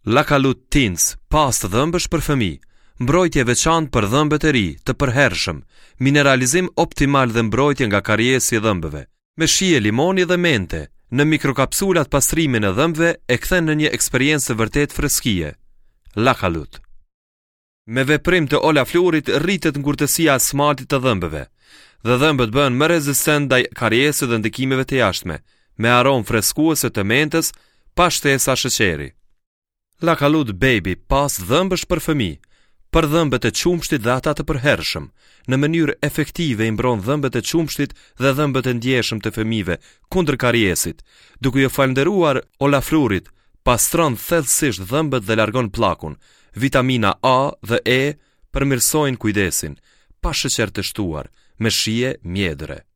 Lakalut Teens, pastë dhëmbësh për fëmijë, mbrojtje veçantë për dhëmbët e ri, të përhershëm, mineralizim optimal dhe mbrojtje nga kariesi i dhëmbëve, me shije limoni dhe mente, në mikrokapsulat pastrimin e dhëmbëve e kthen në një eksperiencë vërtet freskie. Lakalut. Me veprim të Olafluorit rritet ngurtësia e smaltit të dhëmbëve, dhe dhëmbët bëhen më rezistent ndaj kariesit dhe ndikimeve të jashtme, me aromë freskuese të mentës, pa shtesa sheqeri. Lakalut Baby, pas dhëmbësh për fëmijë, për dhëmbët e qumshtit dhe ata të përhershëm, në mënyrë efektive i mbron dhëmbët e qumshtit dhe dhëmbët e ndjeshëm të fëmijëve kundër kariesit, duke ju falënderuar Olafluorit, pastron thellësisht dhëmbët dhe largon pllakun. Vitamina A dhe E përmirësojnë kujdesin, pa sheqer të shtuar, me shije mjedre.